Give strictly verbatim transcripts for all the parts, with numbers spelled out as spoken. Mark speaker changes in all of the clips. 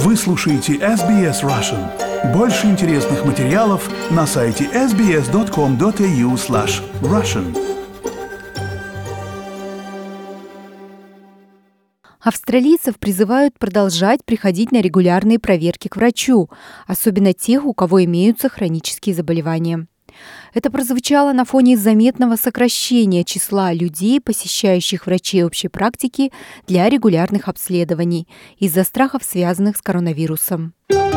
Speaker 1: Вы слушаете эс би эс Russian. Больше интересных материалов на сайте эс би эс точка ком точка эй ю слэш Russian.
Speaker 2: Австралийцев призывают продолжать приходить на регулярные проверки к врачу, особенно тех, у кого имеются хронические заболевания. Это прозвучало на фоне заметного сокращения числа людей, посещающих врачей общей практики для регулярных обследований из-за страхов, связанных с коронавирусом.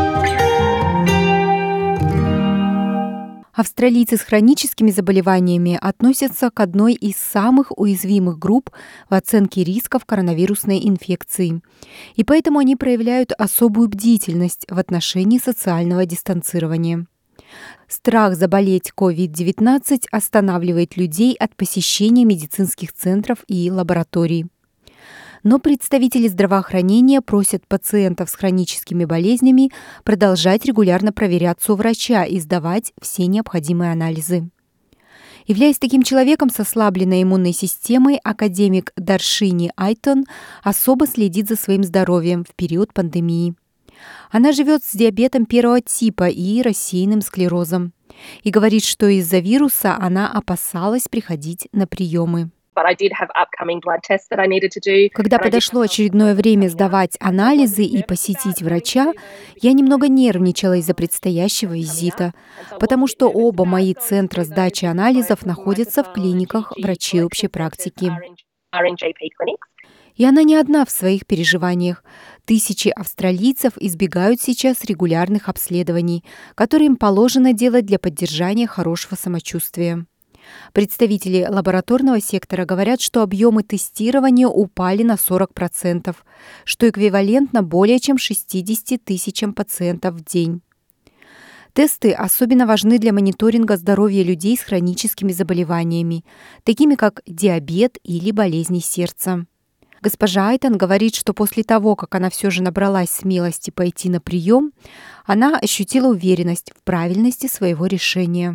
Speaker 2: Австралийцы с хроническими заболеваниями относятся к одной из самых уязвимых групп в оценке рисков коронавирусной инфекции, и поэтому они проявляют особую бдительность в отношении социального дистанцирования. Страх заболеть ковид девятнадцать останавливает людей от посещения медицинских центров и лабораторий. Но представители здравоохранения просят пациентов с хроническими болезнями продолжать регулярно проверяться у врача и сдавать все необходимые анализы. Являясь таким человеком с ослабленной иммунной системой, академик Даршини Айтон особо следит за своим здоровьем в период пандемии. Она живет с диабетом первого типа и рассеянным склерозом и говорит, что из-за вируса она опасалась приходить на приемы. Когда подошло очередное время сдавать анализы и посетить врача, я немного нервничала из-за предстоящего визита, потому что оба мои центра сдачи анализов находятся в клиниках врачей общей практики. И она не одна в своих переживаниях. Тысячи австралийцев избегают сейчас регулярных обследований, которые им положено делать для поддержания хорошего самочувствия. Представители лабораторного сектора говорят, что объемы тестирования упали на сорок процентов, что эквивалентно более чем шестидесяти тысячам пациентов в день. Тесты особенно важны для мониторинга здоровья людей с хроническими заболеваниями, такими как диабет или болезни сердца. Госпожа Айтон говорит, что после того, как она все же набралась смелости пойти на прием, она ощутила уверенность в правильности своего решения.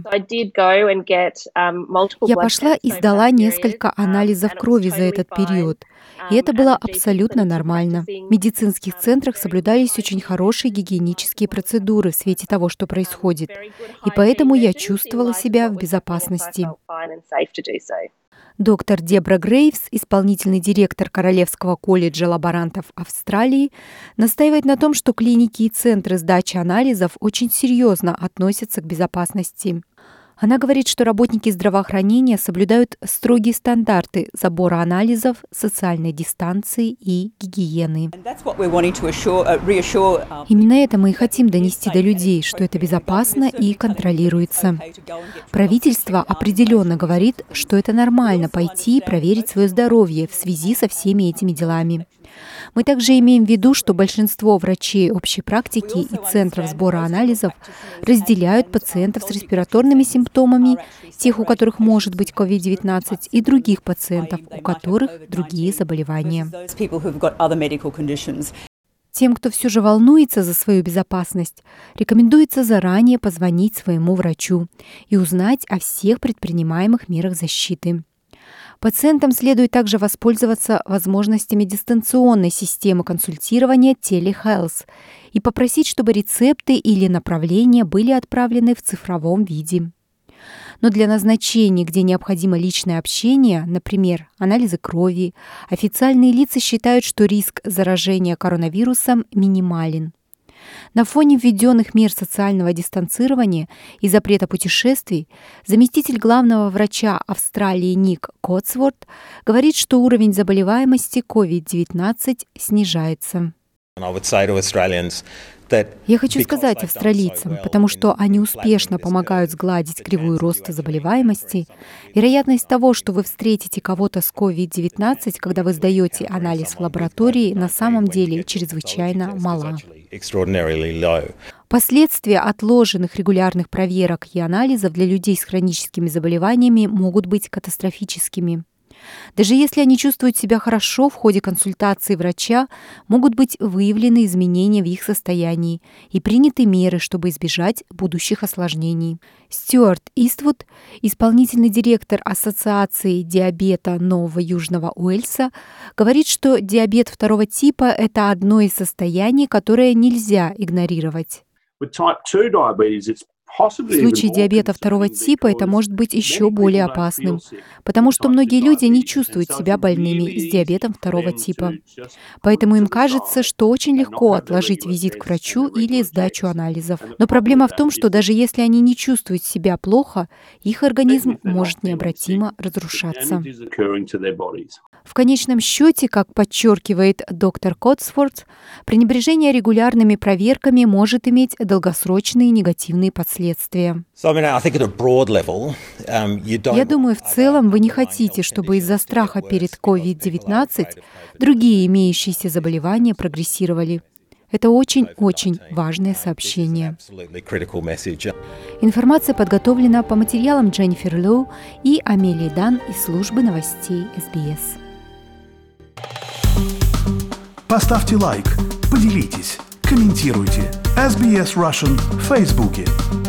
Speaker 2: Я пошла и сдала несколько анализов крови за этот период, и это было абсолютно нормально. В медицинских центрах соблюдались очень хорошие гигиенические процедуры в свете того, что происходит, и поэтому я чувствовала себя в безопасности. Доктор Дебра Грейвс, исполнительный директор Королевского колледжа лаборантов Австралии, настаивает на том, что клиники и центры сдачи анализов очень серьезно относятся к безопасности. Она говорит, что работники здравоохранения соблюдают строгие стандарты забора анализов, социальной дистанции и гигиены. Именно это мы и хотим донести до людей, что это безопасно и контролируется. Правительство определенно говорит, что это нормально пойти и проверить свое здоровье в связи со всеми этими делами. Мы также имеем в виду, что большинство врачей общей практики и центров сбора анализов разделяют пациентов с респираторными симптомами, тех, у которых может быть ковид девятнадцать, и других пациентов, у которых другие заболевания. Тем, кто все же волнуется за свою безопасность, рекомендуется заранее позвонить своему врачу и узнать о всех предпринимаемых мерах защиты. Пациентам следует также воспользоваться возможностями дистанционной системы консультирования Telehealth и попросить, чтобы рецепты или направления были отправлены в цифровом виде. Но для назначений, где необходимо личное общение, например, анализы крови, официальные лица считают, что риск заражения коронавирусом минимален. На фоне введенных мер социального дистанцирования и запрета путешествий заместитель главного врача Австралии Ник Котсворт говорит, что уровень заболеваемости ковид девятнадцать снижается. Я хочу сказать австралийцам, потому что они успешно помогают сгладить кривую роста заболеваемости, вероятность того, что вы встретите кого-то с ковид девятнадцать, когда вы сдаете анализ в лаборатории, на самом деле чрезвычайно мала. Последствия отложенных регулярных проверок и анализов для людей с хроническими заболеваниями могут быть катастрофическими. Даже если они чувствуют себя хорошо в ходе консультации врача, могут быть выявлены изменения в их состоянии и приняты меры, чтобы избежать будущих осложнений. Стюарт Иствуд, исполнительный директор Ассоциации диабета Нового Южного Уэльса, говорит, что диабет второго типа – это одно из состояний, которое нельзя игнорировать. В случае диабета второго типа это может быть еще более опасным, потому что многие люди не чувствуют себя больными с диабетом второго типа. Поэтому им кажется, что очень легко отложить визит к врачу или сдачу анализов. Но проблема в том, что даже если они не чувствуют себя плохо, их организм может необратимо разрушаться. В конечном счете, как подчеркивает доктор Котсворт, пренебрежение регулярными проверками может иметь долгосрочные негативные последствия. Я думаю, в целом вы не хотите, чтобы из-за страха перед ковид девятнадцать другие имеющиеся заболевания прогрессировали. Это очень-очень важное сообщение. Информация подготовлена по материалам Дженнифер Лоу и Амелии Дан из службы новостей эс би эс.
Speaker 1: Поставьте лайк, поделитесь, комментируйте. эс би эс Russian в Фейсбуке.